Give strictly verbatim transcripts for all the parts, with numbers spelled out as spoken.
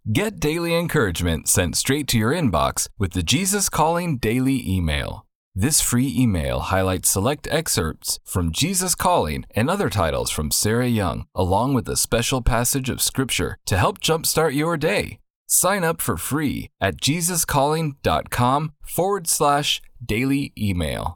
Get daily encouragement sent straight to your inbox with the Jesus Calling Daily email. This free email highlights select excerpts from Jesus Calling and other titles from Sarah Young, along with a special passage of Scripture to help jumpstart your day. Sign up for free at jesuscalling.com forward slash daily email.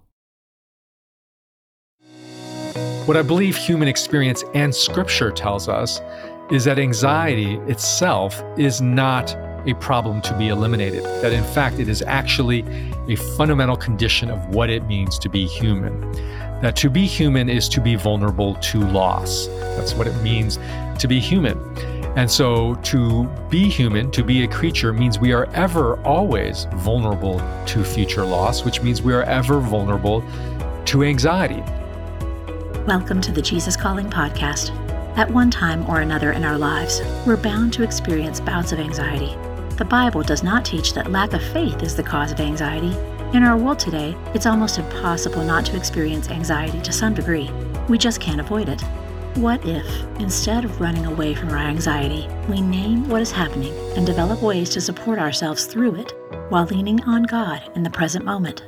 What I believe human experience and Scripture tells us is that anxiety itself is not a problem to be eliminated, that in fact it is actually a fundamental condition of what it means to be human. That to be human is to be vulnerable to loss. That's what it means to be human. And so to be human, to be a creature, means we are ever, always vulnerable to future loss, which means we are ever vulnerable to anxiety. Welcome to the Jesus Calling podcast. At one time or another in our lives, we're bound to experience bouts of anxiety. The Bible does not teach that lack of faith is the cause of anxiety. In our world today, it's almost impossible not to experience anxiety to some degree. We just can't avoid it. What if, instead of running away from our anxiety, we name what is happening and develop ways to support ourselves through it while leaning on God in the present moment?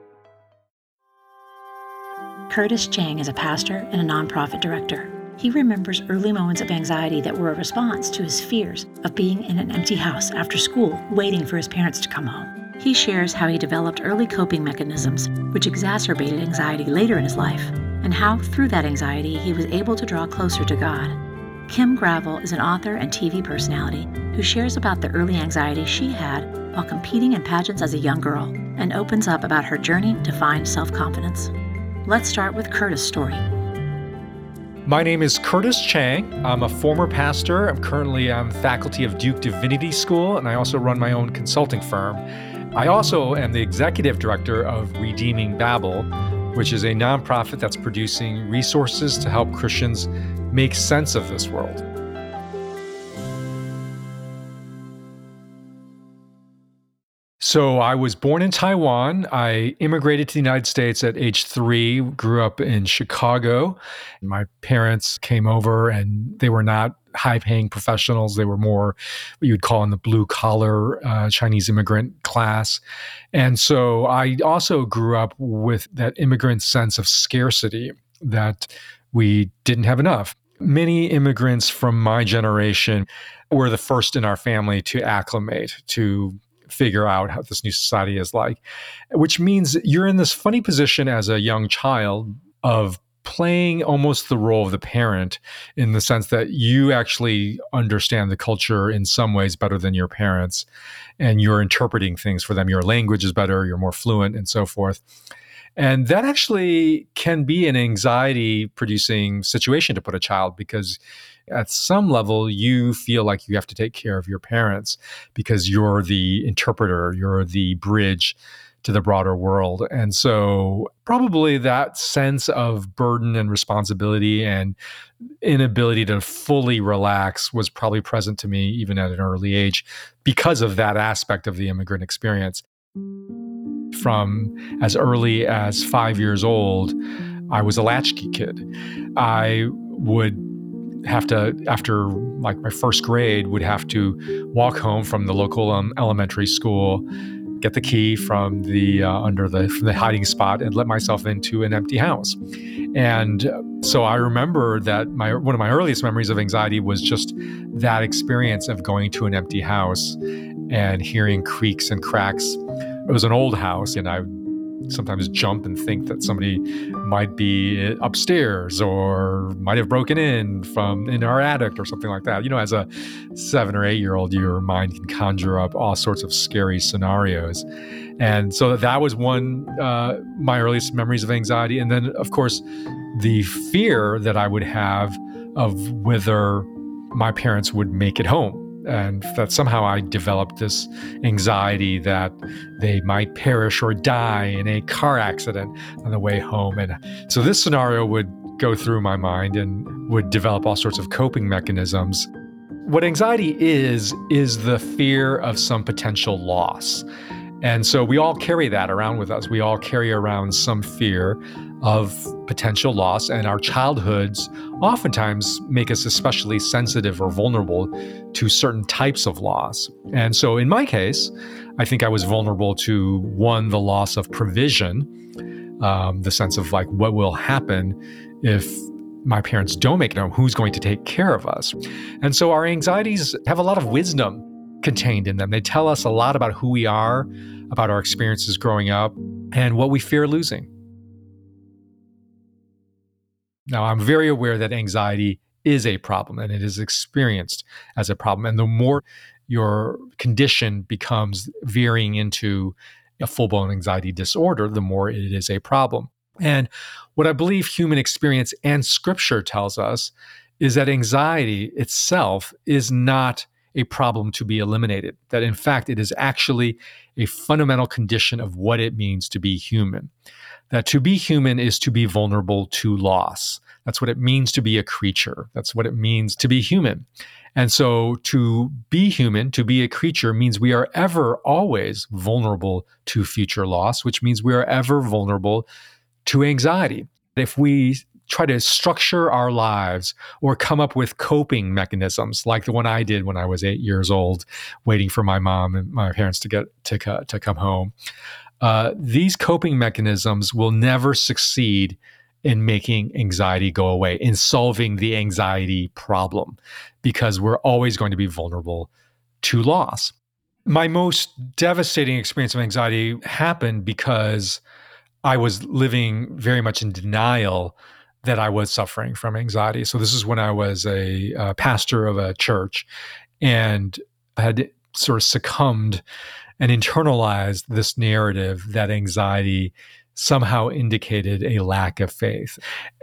Curtis Chang is a pastor and a nonprofit director. He remembers early moments of anxiety that were a response to his fears of being in an empty house after school, waiting for his parents to come home. He shares how he developed early coping mechanisms, which exacerbated anxiety later in his life, and how, through that anxiety, he was able to draw closer to God. Kim Gravel is an author and T V personality who shares about the early anxiety she had while competing in pageants as a young girl, and opens up about her journey to find self-confidence. Let's start with Curtis' story. My name is Curtis Chang. I'm a former pastor. I'm currently on faculty of Duke Divinity School, and I also run my own consulting firm. I also am the executive director of Redeeming Babel, which is a nonprofit that's producing resources to help Christians make sense of this world. So I was born in Taiwan. I immigrated to the United States at age three, grew up in Chicago. My parents came over and they were not high-paying professionals. They were more what you'd call in the blue-collar uh, Chinese immigrant class. And so I also grew up with that immigrant sense of scarcity, that we didn't have enough. Many immigrants from my generation were the first in our family to acclimate, to figure out how this new society is like, which means you're in this funny position as a young child of playing almost the role of the parent, in the sense that you actually understand the culture in some ways better than your parents, and you're interpreting things for them. Your language is better, you're more fluent, and so forth. And that actually can be an anxiety-producing situation to put a child, because at some level, you feel like you have to take care of your parents because you're the interpreter, you're the bridge to the broader world. And so probably that sense of burden and responsibility and inability to fully relax was probably present to me even at an early age because of that aspect of the immigrant experience. From as early as five years old, I was a latchkey kid. I would have to, after like my first grade, would have to walk home from the local um, elementary school, get the key from the uh, under the from the hiding spot, and let myself into an empty house. And so I remember that my one of my earliest memories of anxiety was just that experience of going to an empty house and hearing creaks and cracks. It was an old house, and I would sometimes jump and think that somebody might be upstairs or might have broken in from in our attic or something like that. You know, as a seven or eight year old, your mind can conjure up all sorts of scary scenarios. And so that was one, uh, my earliest memories of anxiety. And then, of course, the fear that I would have of whether my parents would make it home. And that somehow I developed this anxiety that they might perish or die in a car accident on the way home. And so this scenario would go through my mind and would develop all sorts of coping mechanisms. What anxiety is, is the fear of some potential loss. And so we all carry that around with us. We all carry around some fear of potential loss, and our childhoods oftentimes make us especially sensitive or vulnerable to certain types of loss. And so in my case, I think I was vulnerable to, one, the loss of provision, um, the sense of like, what will happen if my parents don't make it home? Who's going to take care of us? And so our anxieties have a lot of wisdom contained in them. They tell us a lot about who we are, about our experiences growing up, and what we fear losing. Now, I'm very aware that anxiety is a problem and it is experienced as a problem. And the more your condition becomes veering into a full-blown anxiety disorder, the more it is a problem. And what I believe human experience and scripture tells us is that anxiety itself is not a problem to be eliminated, that in fact, it is actually a fundamental condition of what it means to be human. That to be human is to be vulnerable to loss. That's what it means to be a creature. That's what it means to be human. And so to be human, to be a creature, means we are ever always vulnerable to future loss, which means we are ever vulnerable to anxiety. If we try to structure our lives or come up with coping mechanisms like the one I did when I was eight years old, waiting for my mom and my parents to get to, to come home, uh, these coping mechanisms will never succeed in making anxiety go away, in solving the anxiety problem, because we're always going to be vulnerable to loss. My most devastating experience of anxiety happened because I was living very much in denial that I was suffering from anxiety. So this is when I was a, a pastor of a church and had sort of succumbed and internalized this narrative that anxiety somehow indicated a lack of faith.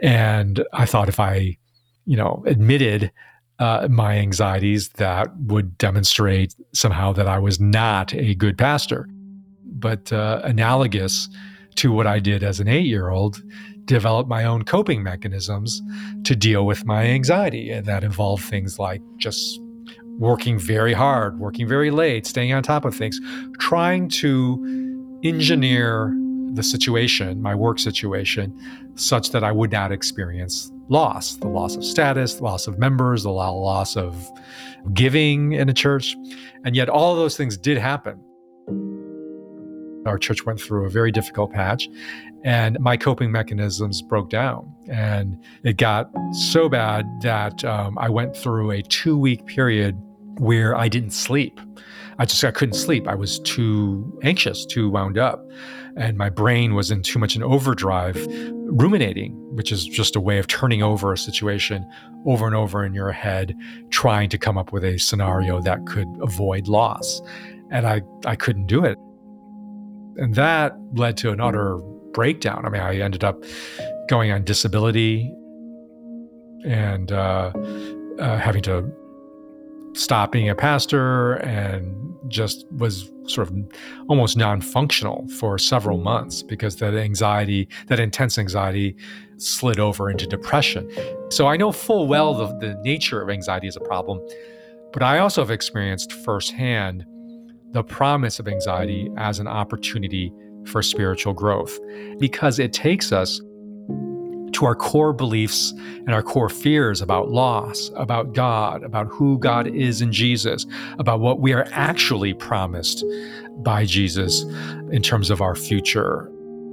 And I thought if I, you know, admitted uh, my anxieties, that would demonstrate somehow that I was not a good pastor. But uh, analogous to what I did as an eight-year-old, developed my own coping mechanisms to deal with my anxiety. And that involved things like just working very hard, working very late, staying on top of things, trying to engineer the situation, my work situation, such that I would not experience loss, the loss of status, the loss of members, the loss of giving in a church. And yet all of those things did happen. Our church went through a very difficult patch, and my coping mechanisms broke down. And it got so bad that um, I went through a two-week period where I didn't sleep. I just I couldn't sleep. I was too anxious, too wound up. And my brain was in too much an overdrive, ruminating, which is just a way of turning over a situation over and over in your head, trying to come up with a scenario that could avoid loss. And I, I couldn't do it. And that led to an utter breakdown. I mean, I ended up going on disability and uh, uh, having to stop being a pastor, and just was sort of almost non-functional for several months because that anxiety, that intense anxiety, slid over into depression. So I know full well the, the nature of anxiety is a problem, but I also have experienced firsthand the promise of anxiety as an opportunity for spiritual growth, because it takes us to our core beliefs and our core fears about loss, about God, about who God is in Jesus, about what we are actually promised by Jesus in terms of our future.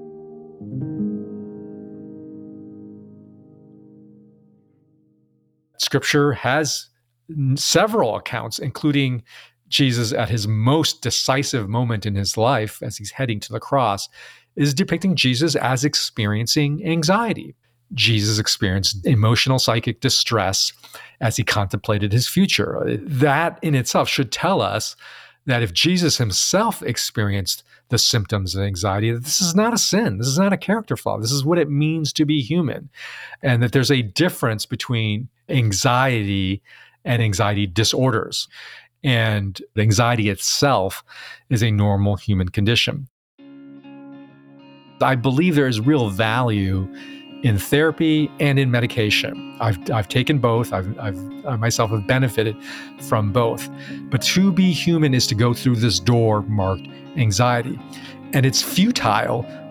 Scripture has several accounts, including Jesus at his most decisive moment in his life as he's heading to the cross, is depicting Jesus as experiencing anxiety. Jesus experienced emotional psychic distress as he contemplated his future. That in itself should tell us that if Jesus himself experienced the symptoms of anxiety, that this is not a sin. This is not a character flaw. This is what it means to be human. And that there's a difference between anxiety and anxiety disorders. And anxiety itself is a normal human condition. I believe there is real value in therapy and in medication. I've I've taken both. I've, I've I myself have benefited from both. But to be human is to go through this door marked anxiety. And it's futile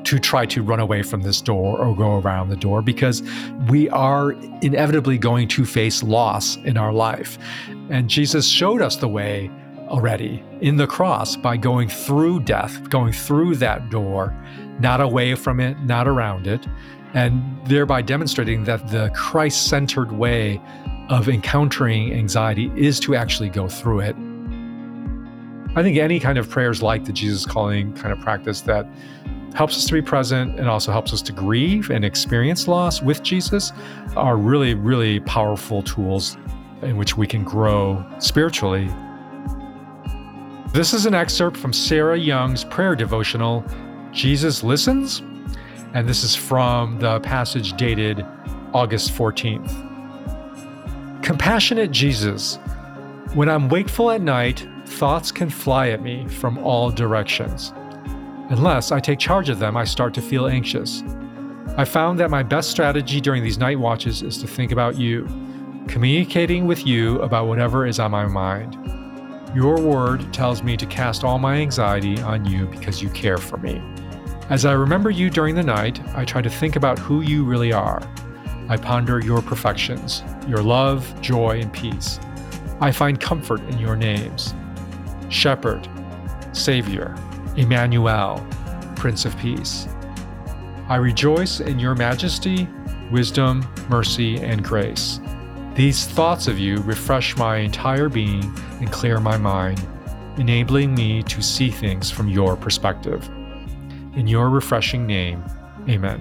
to try to run away from this door or go around the door, because we are inevitably going to face loss in our life. And Jesus showed us the way already in the cross by going through death, going through that door, not away from it, not around it, and thereby demonstrating that the Christ-centered way of encountering anxiety is to actually go through it. I think any kind of prayers like the Jesus Calling kind of practice that helps us to be present and also helps us to grieve and experience loss with Jesus are really, really powerful tools in which we can grow spiritually. This is an excerpt from Sarah Young's prayer devotional, Jesus Listens, and this is from the passage dated August fourteenth. Compassionate Jesus, when I'm wakeful at night, thoughts can fly at me from all directions. Unless I take charge of them, I start to feel anxious. I found that my best strategy during these night watches is to think about you, communicating with you about whatever is on my mind. Your word tells me to cast all my anxiety on you because you care for me. As I remember you during the night, I try to think about who you really are. I ponder your perfections, your love, joy, and peace. I find comfort in your names: Shepherd, Savior, Emmanuel, Prince of Peace. I rejoice in your majesty, wisdom, mercy, and grace. These thoughts of you refresh my entire being and clear my mind, enabling me to see things from your perspective. In your refreshing name, amen.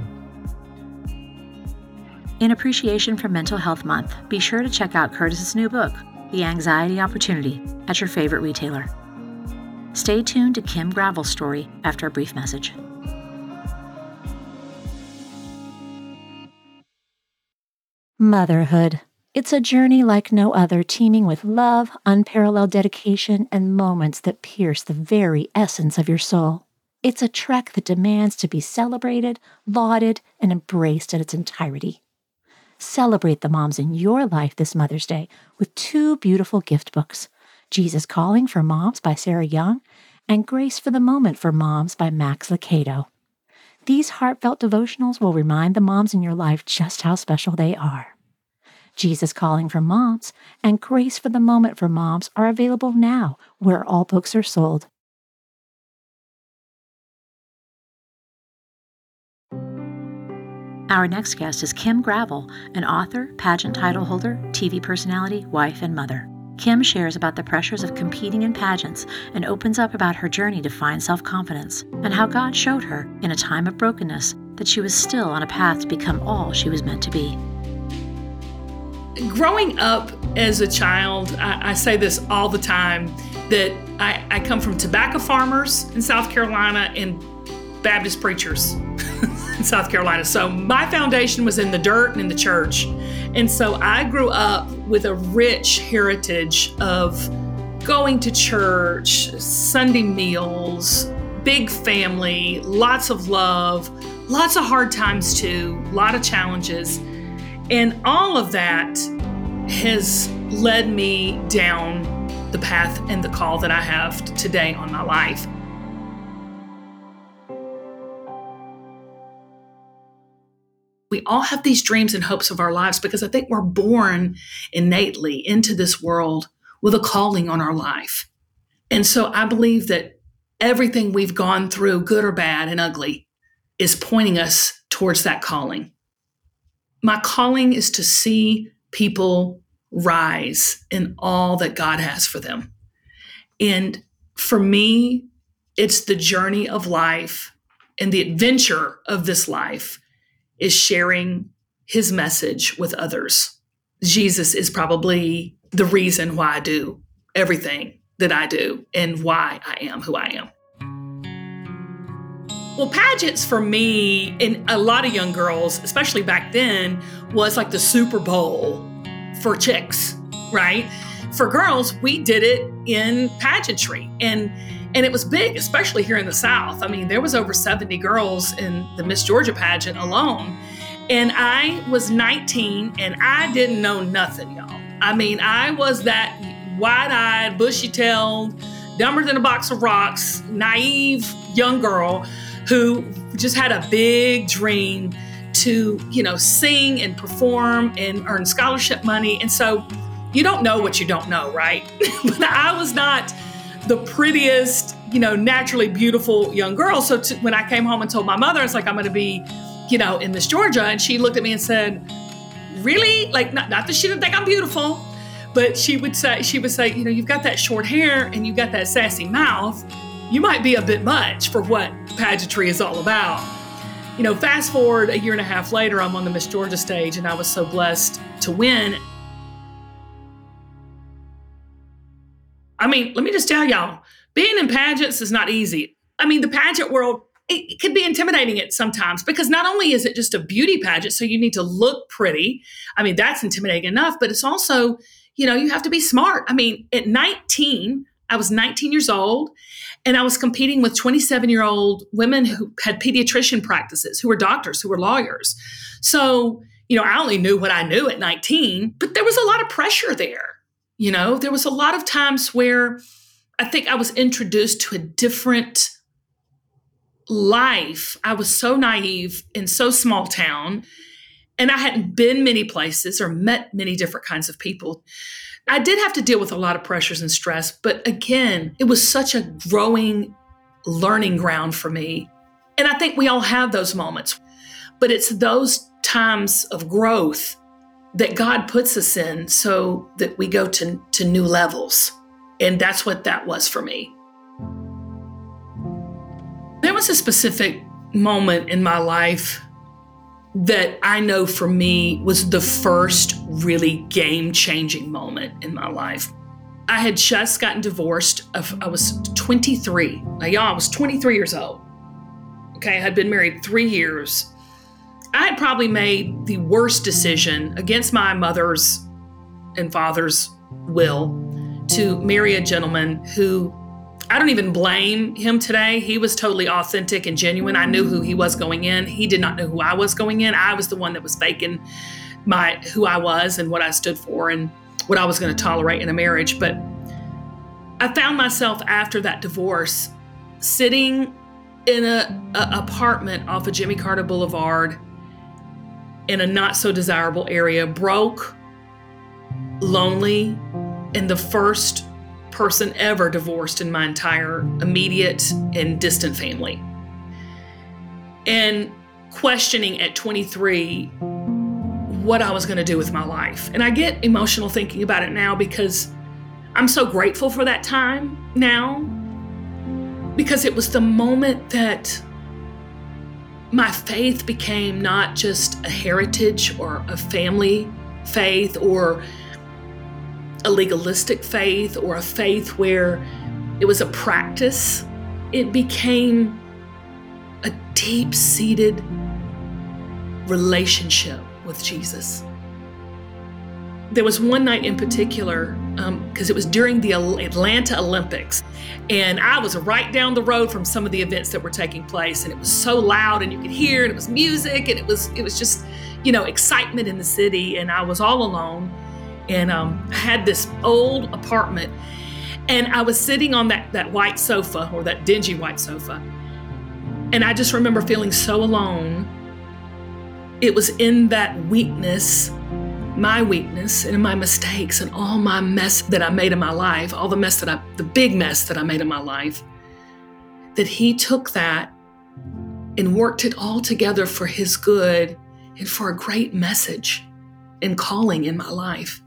In appreciation for Mental Health Month, be sure to check out Curtis's new book, The Anxiety Opportunity, at your favorite retailer. Stay tuned to Kim Gravel's story after a brief message. Motherhood. It's a journey like no other, teeming with love, unparalleled dedication, and moments that pierce the very essence of your soul. It's a trek that demands to be celebrated, lauded, and embraced in its entirety. Celebrate the moms in your life this Mother's Day with two beautiful gift books, Jesus Calling for Moms by Sarah Young and Grace for the Moment for Moms by Max Lucado. These heartfelt devotionals will remind the moms in your life just how special they are. Jesus Calling for Moms and Grace for the Moment for Moms are available now where all books are sold. Our next guest is Kim Gravel, an author, pageant title holder, T V personality, wife, and mother. Kim shares about the pressures of competing in pageants and opens up about her journey to find self-confidence and how God showed her, in a time of brokenness, that she was still on a path to become all she was meant to be. Growing up as a child, I, I say this all the time, that I, I come from tobacco farmers in South Carolina and Baptist preachers in South Carolina. So my foundation was in the dirt and in the church. And so I grew up with a rich heritage of going to church, Sunday meals, big family, lots of love, lots of hard times too, a lot of challenges. And all of that has led me down the path and the call that I have today on my life. We all have these dreams and hopes of our lives because I think we're born innately into this world with a calling on our life. And so I believe that everything we've gone through, good or bad and ugly, is pointing us towards that calling. My calling is to see people rise in all that God has for them. And for me, it's the journey of life and the adventure of this life is sharing his message with others. Jesus is probably the reason why I do everything that I do and why I am who I am. Well, pageants for me and a lot of young girls, especially back then, was like the Super Bowl for chicks, right? For girls, we did it in pageantry. And And it was big, especially here in the South. I mean, there was over seventy girls in the Miss Georgia pageant alone. And I was nineteen and I didn't know nothing, y'all. I mean, I was that wide-eyed, bushy-tailed, dumber than a box of rocks, naive young girl who just had a big dream to, you know, sing and perform and earn scholarship money. And so you don't know what you don't know, right? But I was not the prettiest, you know, naturally beautiful young girl. So to, when I came home and told my mother, it's like, I'm going to be, you know, in Miss Georgia. And she looked at me and said, really? Like, not, not that she didn't think I'm beautiful, but she would say, she would say, you know, you've got that short hair and you've got that sassy mouth. You might be a bit much for what pageantry is all about. You know, fast forward a year and a half later, I'm on the Miss Georgia stage, and I was so blessed to win. I mean, let me just tell y'all, being in pageants is not easy. I mean, the pageant world, it, it can be intimidating at sometimes, because not only is it just a beauty pageant, so you need to look pretty. I mean, that's intimidating enough, but it's also, you know, you have to be smart. I mean, at nineteen, I was nineteen years old, and I was competing with twenty-seven-year-old women who had pediatrician practices, who were doctors, who were lawyers. So, you know, I only knew what I knew at nineteen, but there was a lot of pressure there. You know, there was a lot of times where I think I was introduced to a different life. I was so naive in so small town, and I hadn't been many places or met many different kinds of people. I did have to deal with a lot of pressures and stress, but again, it was such a growing, learning ground for me. And I think we all have those moments, but it's those times of growth that God puts us in so that we go to, to new levels. And that's what that was for me. There was a specific moment in my life that I know for me was the first really game-changing moment in my life. I had just gotten divorced. I was twenty-three. Now, y'all, I was twenty-three years old. Okay, I had been married three years. I had probably made the worst decision against my mother's and father's will to marry a gentleman who, I don't even blame him today. He was totally authentic and genuine. I knew who he was going in. He did not know who I was going in. I was the one that was faking my who I was and what I stood for and what I was going to tolerate in a marriage. But I found myself after that divorce sitting in a, a apartment off of Jimmy Carter Boulevard in a not so desirable area, broke, lonely, and the first person ever divorced in my entire immediate and distant family. And questioning at twenty-three what I was going to do with my life. And I get emotional thinking about it now because I'm so grateful for that time now, because it was the moment that my faith became not just a heritage or a family faith or a legalistic faith or a faith where it was a practice. It became a deep-seated relationship with Jesus. There was one night in particular, because um, it was during the Atlanta Olympics, and I was right down the road from some of the events that were taking place, and it was so loud, and you could hear, and it was music, and it was it was just, you know, excitement in the city, and I was all alone. And um, I had this old apartment, and I was sitting on that, that white sofa, or that dingy white sofa. And I just remember feeling so alone. It was in that weakness, my weakness and my mistakes and all my mess that I made in my life, all the mess that I, the big mess that I made in my life, that he took that and worked it all together for his good and for a great message and calling in my life.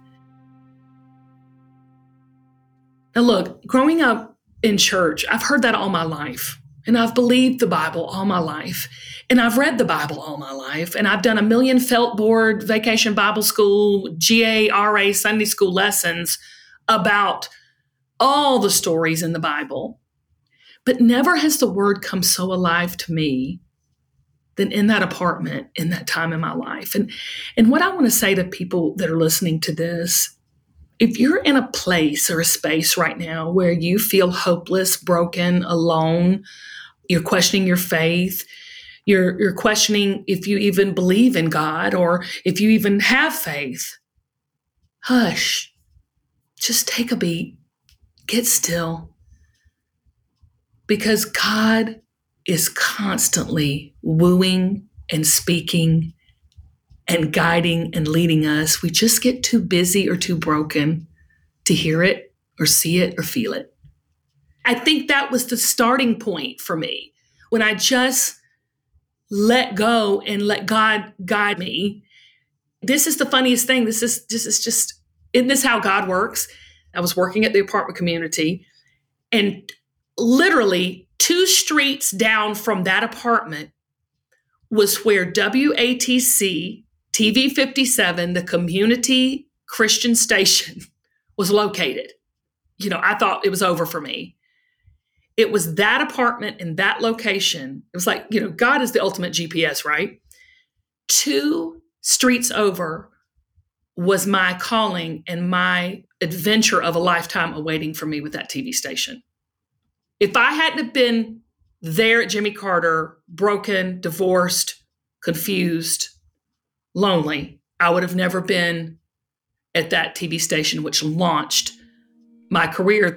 Now look, growing up in church, I've heard that all my life, and I've believed the Bible all my life, and I've read the Bible all my life, and I've done a million felt board, vacation Bible school, G A R A Sunday school lessons about all the stories in the Bible. But never has the word come so alive to me than in that apartment, in that time in my life. And, and what I want to say to people that are listening to this, if you're in a place or a space right now where you feel hopeless, broken, alone, you're questioning your faith, you're, you're questioning if you even believe in God or if you even have faith, hush, just take a beat, get still, because God is constantly wooing and speaking and guiding and leading us. We just get too busy or too broken to hear it or see it or feel it. I think that was the starting point for me when I just let go and let God guide me. This is the funniest thing. This is, this is just, isn't this how God works? I was working at the apartment community, and literally two streets down from that apartment was where W A T C T V fifty-seven, the community Christian station, was located. You know, I thought it was over for me. It was that apartment in that location. It was like, you know, God is the ultimate G P S, right? Two streets over was my calling and my adventure of a lifetime awaiting for me with that T V station. If I hadn't have been there at Jimmy Carter, broken, divorced, confused, lonely, I would have never been at that T V station, which launched my career.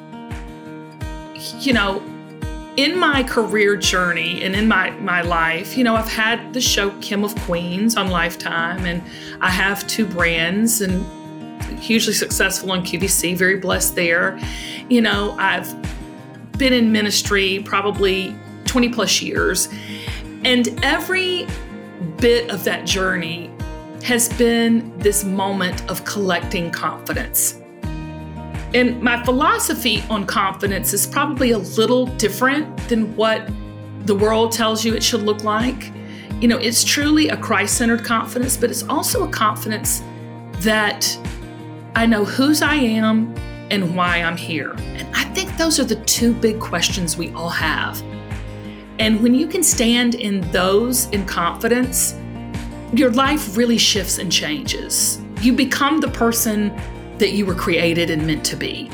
You know, in my career journey and in my, my life, you know, I've had the show Kim of Queens on Lifetime, and I have two brands and hugely successful on Q V C, very blessed there. You know, I've been in ministry probably twenty plus years, and every bit of that journey has been this moment of collecting confidence. And my philosophy on confidence is probably a little different than what the world tells you it should look like. You know, it's truly a Christ-centered confidence, but it's also a confidence that I know whose I am and why I'm here. And I think those are the two big questions we all have. And when you can stand in those in confidence, your life really shifts and changes. You become the person that you were created and meant to be.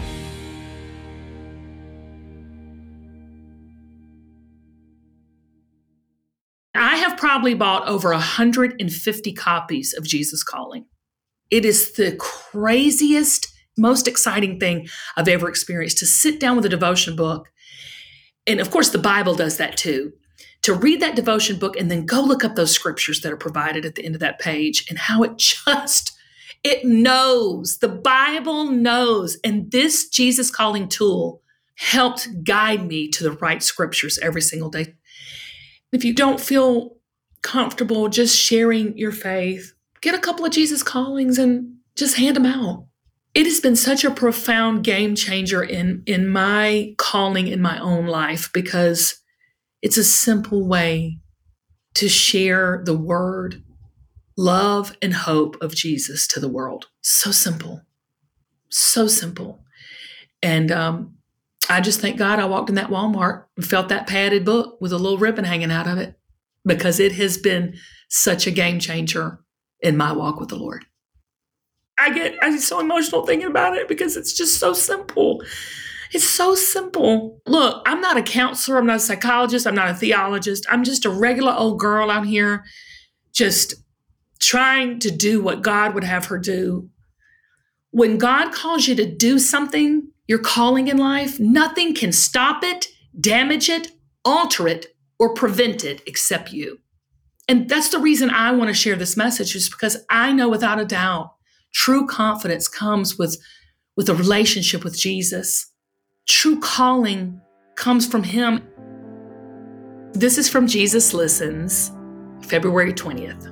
I have probably bought over one hundred fifty copies of Jesus Calling. It is the craziest, most exciting thing I've ever experienced, to sit down with a devotion book. And of course, the Bible does that too. To read that devotion book and then go look up those scriptures that are provided at the end of that page, and how it just, it knows. The Bible knows. And this Jesus Calling tool helped guide me to the right scriptures every single day. If you don't feel comfortable just sharing your faith, get a couple of Jesus Callings and just hand them out. It has been such a profound game changer in, in my calling in my own life, because it's a simple way to share the word, love, and hope of Jesus to the world. So simple, so simple. And um, I just thank God I walked in that Walmart and felt that padded book with a little ribbon hanging out of it, because it has been such a game changer in my walk with the Lord. I get, I get so emotional thinking about it, because it's just so simple. It's so simple. Look, I'm not a counselor. I'm not a psychologist. I'm not a theologist. I'm just a regular old girl out here just trying to do what God would have her do. When God calls you to do something, your calling in life, nothing can stop it, damage it, alter it, or prevent it except you. And that's the reason I want to share this message, is because I know without a doubt, true confidence comes with, with a relationship with Jesus. True calling comes from Him. This is from Jesus Listens, February twentieth.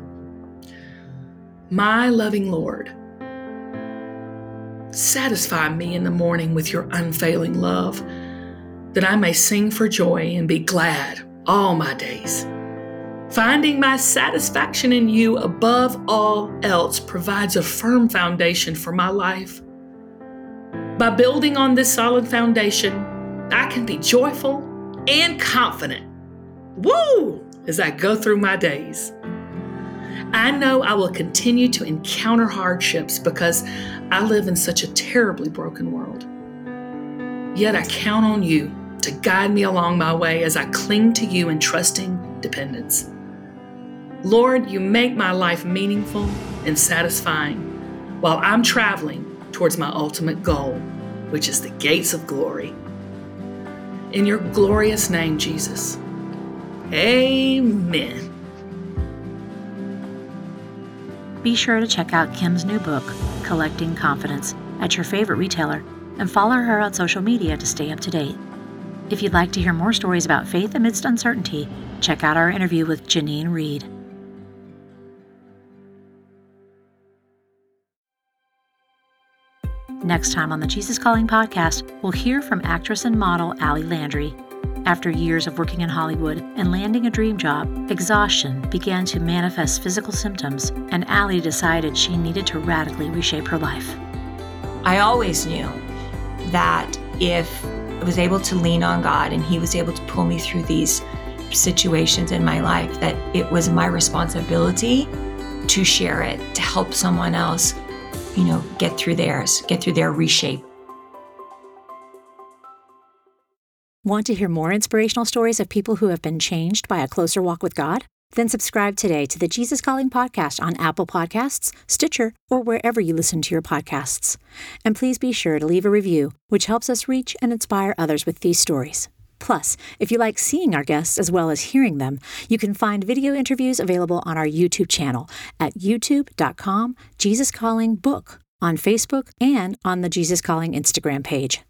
My loving Lord, satisfy me in the morning with your unfailing love, that I may sing for joy and be glad all my days. Finding my satisfaction in you above all else provides a firm foundation for my life. By building on this solid foundation, I can be joyful and confident, woo, as I go through my days. I know I will continue to encounter hardships because I live in such a terribly broken world. Yet I count on you to guide me along my way as I cling to you in trusting dependence. Lord, you make my life meaningful and satisfying while I'm traveling towards my ultimate goal, which is the gates of glory. In your glorious name, Jesus, Amen. Be sure to check out Kim's new book, Collecting Confidence, at your favorite retailer, and follow her on social media to stay up to date. If you'd like to hear more stories about faith amidst uncertainty, check out our interview with Janine Reed. Next time on the Jesus Calling podcast, we'll hear from actress and model Ali Landry. After years of working in Hollywood and landing a dream job, exhaustion began to manifest physical symptoms, and Ali decided she needed to radically reshape her life. I always knew that if I was able to lean on God and He was able to pull me through these situations in my life, that it was my responsibility to share it, to help someone else, you know, get through theirs, get through their reshape. Want to hear more inspirational stories of people who have been changed by a closer walk with God? Then subscribe today to the Jesus Calling podcast on Apple Podcasts, Stitcher, or wherever you listen to your podcasts. And please be sure to leave a review, which helps us reach and inspire others with these stories. Plus, if you like seeing our guests as well as hearing them, you can find video interviews available on our YouTube channel at youtube dot com Jesus Calling Book, on Facebook, and on the Jesus Calling Instagram page.